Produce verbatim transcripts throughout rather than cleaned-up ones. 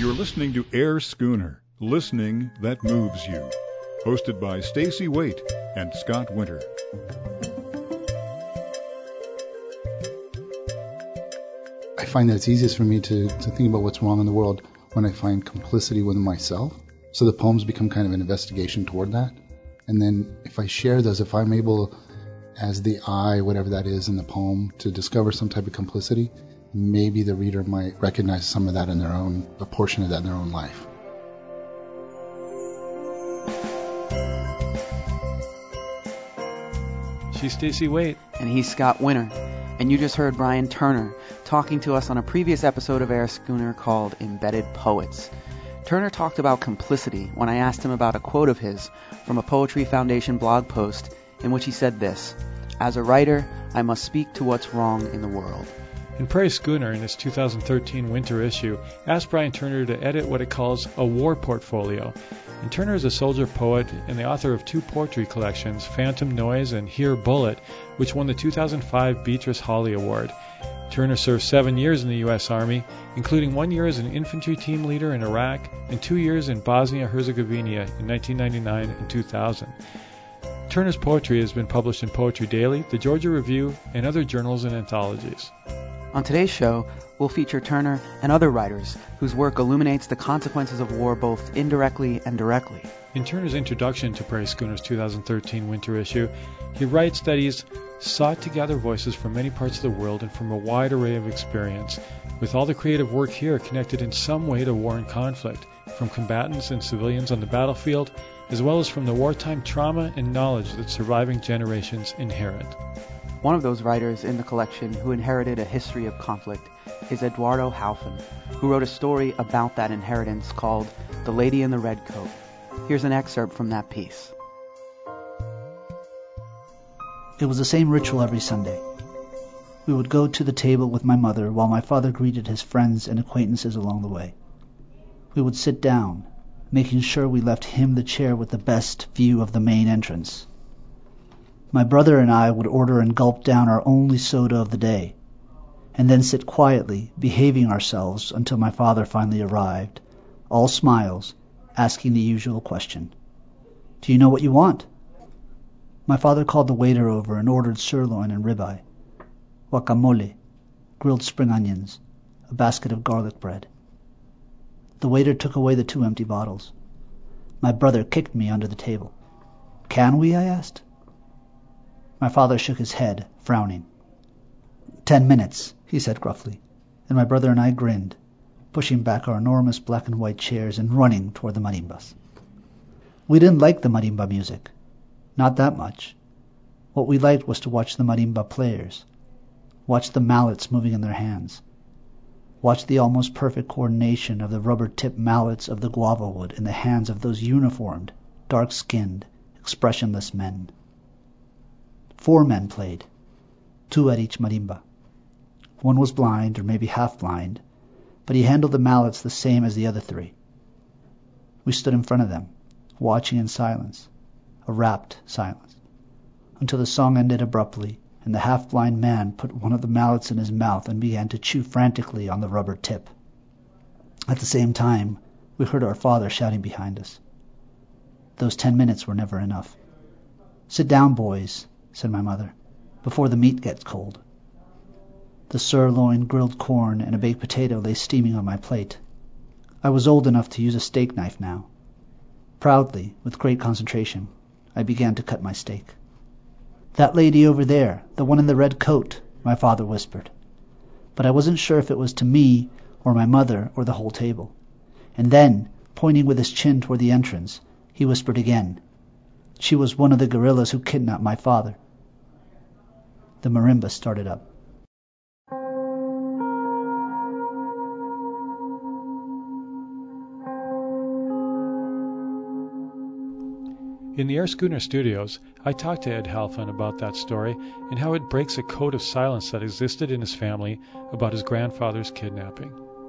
You're listening to Air Schooner, listening that moves you. Hosted by Stacey Waite and Scott Winter. I find that it's easiest for me to, to think about what's wrong in the world when I find complicity within myself. So the poems become kind of an investigation toward that. And then if I share those, if I'm able, as the I, whatever that is in the poem, to discover some type of complicity, maybe the reader might recognize some of that in their own, a portion of that in their own life. She's Stacey Waite. And he's Scott Winter. And you just heard Brian Turner talking to us on a previous episode of Air Schooner called Embedded Poets. Turner talked about complicity when I asked him about a quote of his from a Poetry Foundation blog post in which he said this: "As a writer, I must speak to what's wrong in the world." And Prairie Schooner, in its two thousand thirteen winter issue, asked Brian Turner to edit what it calls a war portfolio. And Turner is a soldier poet and the author of two poetry collections, Phantom Noise and Here Bullet, which won the two thousand five Beatrice Hawley Award. Turner served seven years in the U S Army, including one year as an infantry team leader in Iraq and two years in Bosnia-Herzegovina in nineteen ninety-nine and two thousand. Turner's poetry has been published in Poetry Daily, the Georgia Review, and other journals and anthologies. On today's show, we'll feature Turner and other writers whose work illuminates the consequences of war both indirectly and directly. In Turner's introduction to Prairie Schooner's two thousand thirteen winter issue, he writes that he's sought to gather voices from many parts of the world and from a wide array of experience, with all the creative work here connected in some way to war and conflict, from combatants and civilians on the battlefield, as well as from the wartime trauma and knowledge that surviving generations inherit. One of those writers in the collection who inherited a history of conflict is Eduardo Halfin, who wrote a story about that inheritance called The Lady in the Red Coat. Here's an excerpt from that piece. It was the same ritual every Sunday. We would go to the table with my mother while my father greeted his friends and acquaintances along the way. We would sit down, making sure we left him the chair with the best view of the main entrance. My brother and I would order and gulp down our only soda of the day, and then sit quietly, behaving ourselves until my father finally arrived, all smiles, asking the usual question. "Do you know what you want?" My father called the waiter over and ordered sirloin and ribeye, guacamole, grilled spring onions, a basket of garlic bread. The waiter took away the two empty bottles. My brother kicked me under the table. "Can we?" I asked. My father shook his head, frowning. "Ten minutes," he said gruffly, and my brother and I grinned, pushing back our enormous black and white chairs and running toward the marimbas. We didn't like the marimba music. Not that much. What we liked was to watch the marimba players, watch the mallets moving in their hands, watch the almost perfect coordination of the rubber-tipped mallets of the guava wood in the hands of those uniformed, dark-skinned, expressionless men. Four men played, two at each marimba. One was blind, or maybe half-blind, but he handled the mallets the same as the other three. We stood in front of them, watching in silence, a rapt silence, until the song ended abruptly, and the half-blind man put one of the mallets in his mouth and began to chew frantically on the rubber tip. At the same time, we heard our father shouting behind us. Those ten minutes were never enough. "Sit down, boys," said my mother, "before the meat gets cold." The sirloin, grilled corn, and a baked potato lay steaming on my plate. I was old enough to use a steak knife now. Proudly, with great concentration, I began to cut my steak. "That lady over there, the one in the red coat," my father whispered. But I wasn't sure if it was to me, or my mother, or the whole table. And then, pointing with his chin toward the entrance, he whispered again. She was one of the guerrillas who kidnapped my father. The marimba started up. In the Air Schooner studios, I talked to Ed Halfin about that story and how it breaks a code of silence that existed in his family about his grandfather's kidnapping.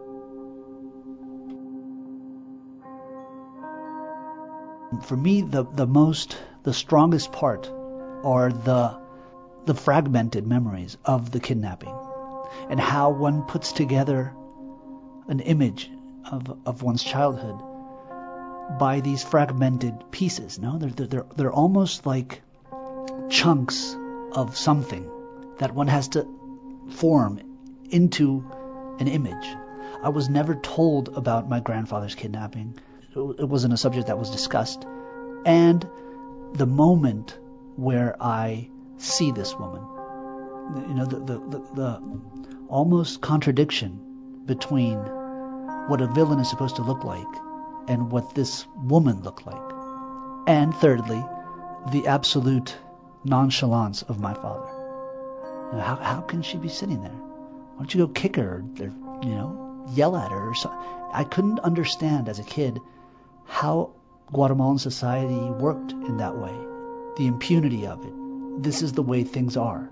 For me, the, the most, the strongest part are the, the fragmented memories of the kidnapping and how one puts together an image of, of one's childhood by these fragmented pieces. No, they're, they're they're they're almost like chunks of something that one has to form into an image. I was never told about my grandfather's kidnapping. It wasn't a subject that was discussed. And the moment where I see this woman, you know, the the, the, the almost contradiction between what a villain is supposed to look like and what this woman looked like. And thirdly, the absolute nonchalance of my father. You know, how how can she be sitting there? Why don't you go kick her, or, you know, yell at her or something? I couldn't understand as a kid how Guatemalan society worked in that way. The impunity of it. This is the way things are.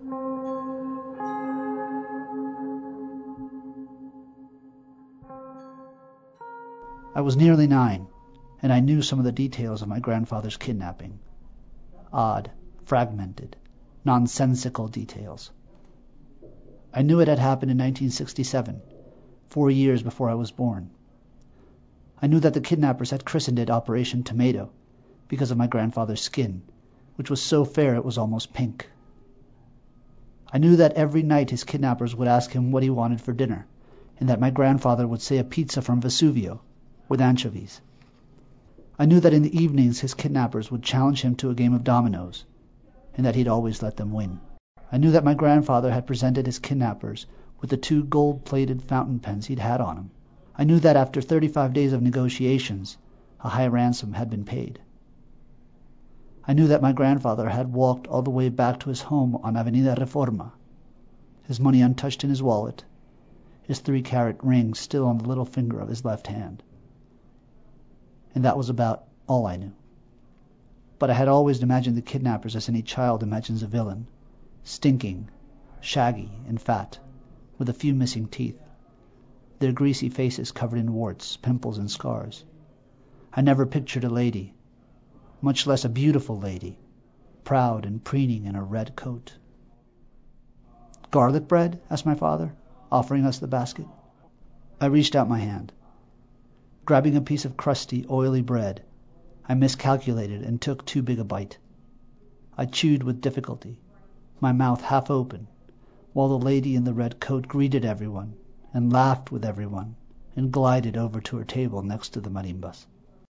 I was nearly nine, and I knew some of the details of my grandfather's kidnapping. Odd, fragmented, nonsensical details. I knew it had happened in nineteen sixty-seven, four years before I was born. I knew that the kidnappers had christened it Operation Tomato because of my grandfather's skin, which was so fair it was almost pink. I knew that every night his kidnappers would ask him what he wanted for dinner, and that my grandfather would say a pizza from Vesuvio with anchovies. I knew that in the evenings his kidnappers would challenge him to a game of dominoes, and that he'd always let them win. I knew that my grandfather had presented his kidnappers with the two gold-plated fountain pens he'd had on him. I knew that after thirty-five days of negotiations, a high ransom had been paid. I knew that my grandfather had walked all the way back to his home on Avenida Reforma, his money untouched in his wallet, his three-carat ring still on the little finger of his left hand. And that was about all I knew. But I had always imagined the kidnappers as any child imagines a villain, stinking, shaggy, and fat, with a few missing teeth, their greasy faces covered in warts, pimples, and scars. I never pictured a lady, much less a beautiful lady, proud and preening in a red coat. "Garlic bread?" asked my father, offering us the basket. I reached out my hand. Grabbing a piece of crusty, oily bread, I miscalculated and took too big a bite. I chewed with difficulty, my mouth half open, while the lady in the red coat greeted everyone and laughed with everyone and glided over to her table next to the marimbas.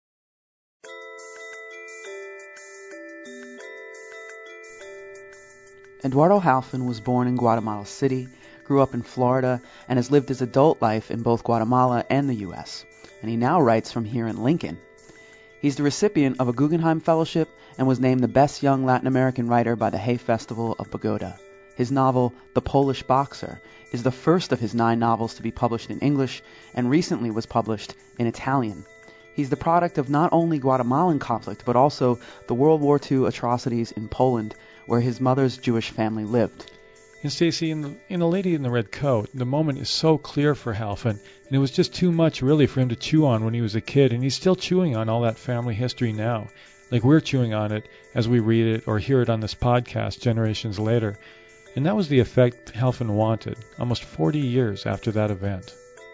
Eduardo Halfin was born in Guatemala City, grew up in Florida, and has lived his adult life in both Guatemala and the U S, and he now writes from here in Lincoln. He's the recipient of a Guggenheim Fellowship and was named the best young Latin American writer by the Hay Festival of Bogota. His novel, The Polish Boxer, is the first of his nine novels to be published in English and recently was published in Italian. He's the product of not only Guatemalan conflict, but also the World War Two atrocities in Poland, where his mother's Jewish family lived. And Stacy, in the, in The Lady in the Red Coat, the moment is so clear for Halfin, and it was just too much really for him to chew on when he was a kid, and he's still chewing on all that family history now. Like we're chewing on it as we read it or hear it on this podcast generations later. And that was the effect Halfin wanted, almost forty years after that event.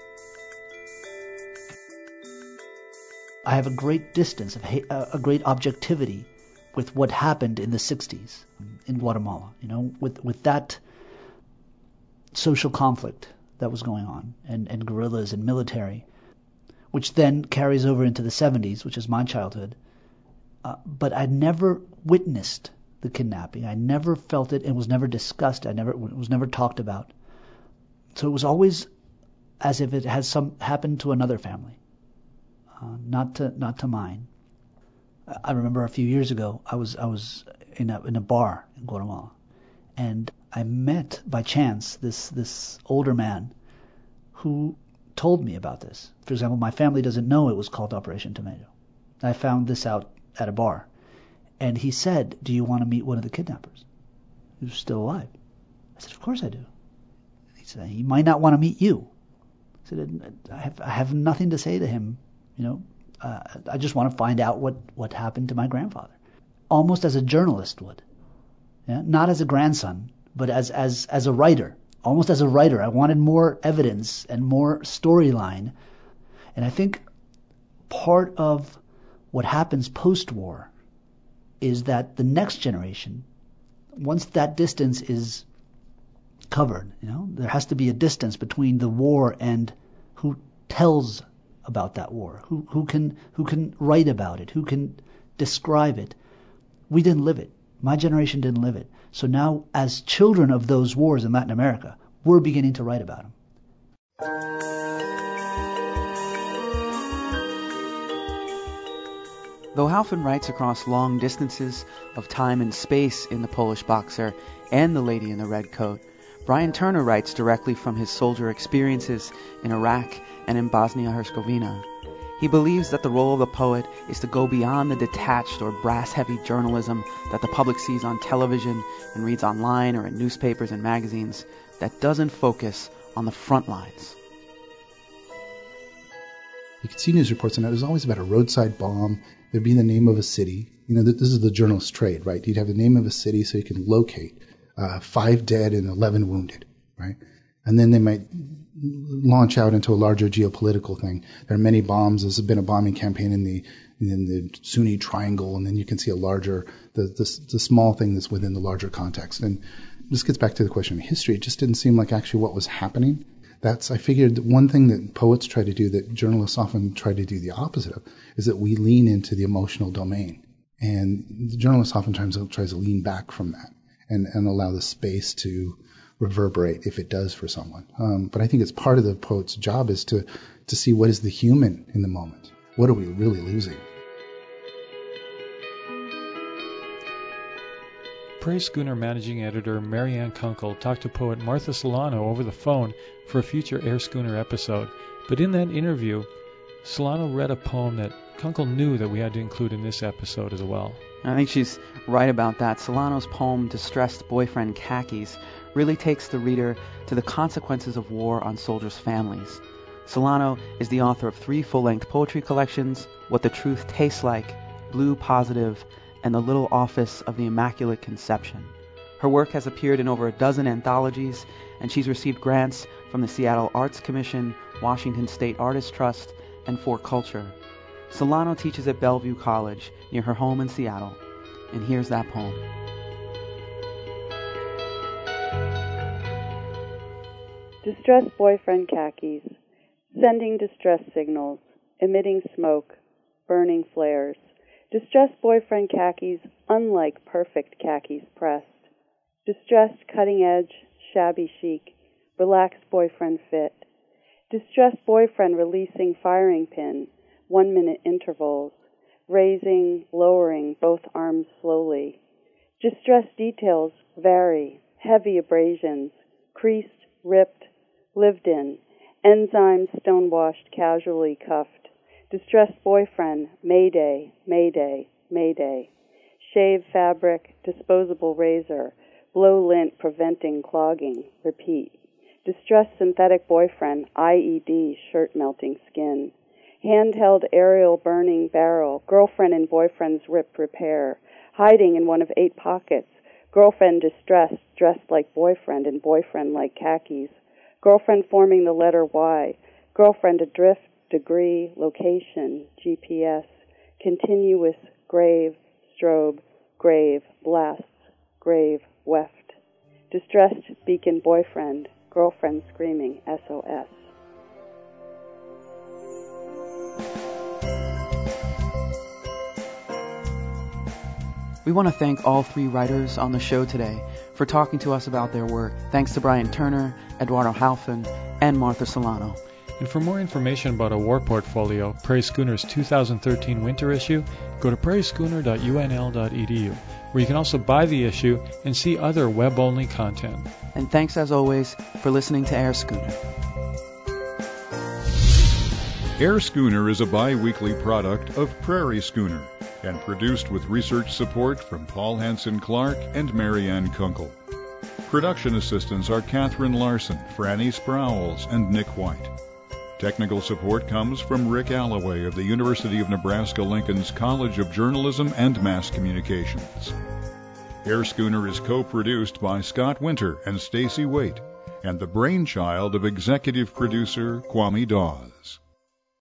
I have a great distance, a great objectivity with what happened in the sixties in Guatemala, you know, with, with that social conflict that was going on, and, and guerrillas and military, which then carries over into the seventies, which is my childhood. Uh, but I never witnessed the kidnapping. I never felt it. It was never discussed. I never, it was never talked about. So it was always as if it had some happened to another family, uh, not to not to mine. I remember a few years ago, I was I was in a in a bar in Guatemala, and I met by chance this this older man who told me about this. For example, my family doesn't know it was called Operation Tomato. I found this out at a bar, and he said, "Do you want to meet one of the kidnappers who's still alive?" I said, "Of course I do." He said, "He might not want to meet you." I said, "I have I have nothing to say to him, you know." Uh, I just want to find out what, what happened to my grandfather, almost as a journalist would, yeah? Not as a grandson, but as, as, as a writer, almost as a writer. I wanted more evidence and more storyline. And I think part of what happens post-war is that the next generation, once that distance is covered, you know, there has to be a distance between the war and who tells about that war, who who can who can write about it, who can describe it. We didn't live it. My generation didn't live it. So now, as children of those wars in Latin America, we're beginning to write about them. Though Halfin writes across long distances of time and space in The Polish Boxer and The Lady in the Red Coat, Brian Turner writes directly from his soldier experiences in Iraq and in Bosnia-Herzegovina. He believes that the role of the poet is to go beyond the detached or brass-heavy journalism that the public sees on television and reads online or in newspapers and magazines, that doesn't focus on the front lines. You could see news reports, and it was always about a roadside bomb. There'd be the name of a city. You know, this is the journalist's trade, right? You'd have the name of a city so you can locate uh, five dead and eleven wounded, right? And then they might launch out into a larger geopolitical thing. There are many bombs. There's been a bombing campaign in the in the Sunni Triangle, and then you can see a larger, the, the the small thing that's within the larger context. And this gets back to the question of history. It just didn't seem like actually what was happening. That's, I figured, one thing that poets try to do that journalists often try to do the opposite of is that we lean into the emotional domain. And the journalist oftentimes tries to lean back from that and, and allow the space to reverberate if it does for someone. Um, but I think it's part of the poet's job is to, to see what is the human in the moment. What are we really losing? Prairie Schooner managing editor Marianne Kunkel talked to poet Martha Solano over the phone for a future Air Schooner episode. But in that interview, Solano read a poem that Kunkel knew that we had to include in this episode as well. I think she's right about that. Solano's poem, Distressed Boyfriend Khakis, really takes the reader to the consequences of war on soldiers' families. Solano is the author of three full-length poetry collections, What the Truth Tastes Like, Blue Positive, and The Little Office of the Immaculate Conception. Her work has appeared in over a dozen anthologies, and she's received grants from the Seattle Arts Commission, Washington State Artists Trust, and For Culture. Solano teaches at Bellevue College, near her home in Seattle. And here's that poem. Distressed boyfriend khakis, sending distress signals, emitting smoke, burning flares. Distressed boyfriend khakis, unlike perfect khakis pressed. Distressed cutting edge, shabby chic, relaxed boyfriend fit. Distressed boyfriend releasing firing pin, one minute intervals, raising, lowering both arms slowly. Distressed details vary, heavy abrasions, creased, ripped, lived in, enzymes stonewashed, casually cuffed. Distressed boyfriend, mayday, mayday, mayday. Shave fabric, disposable razor, blow lint preventing clogging, repeat. Distressed synthetic boyfriend, I E D, shirt melting skin. Handheld aerial burning barrel, girlfriend and boyfriend's ripped repair. Hiding in one of eight pockets, girlfriend distressed, dressed like boyfriend and boyfriend like khakis. Girlfriend forming the letter Y. Girlfriend adrift, degree, location, G P S. Continuous, grave, strobe, grave, blasts, grave, weft. Distressed beacon boyfriend, girlfriend screaming S O S. We want to thank all three writers on the show today for talking to us about their work. Thanks to Brian Turner, Eduardo Halfin, and Martha Solano. And for more information about a war portfolio, Prairie Schooner's two thousand thirteen winter issue, go to prairie schooner dot u n l dot e d u, where you can also buy the issue and see other web-only content. And thanks, as always, for listening to Air Schooner. Air Schooner is a bi-weekly product of Prairie Schooner and produced with research support from Paul Hansen Clark and Marianne Kunkel. Production assistants are Catherine Larson, Franny Sprowls, and Nick White. Technical support comes from Rick Alloway of the University of Nebraska-Lincoln's College of Journalism and Mass Communications. Air Schooner is co-produced by Scott Winter and Stacy Waite, and the brainchild of executive producer Kwame Dawes.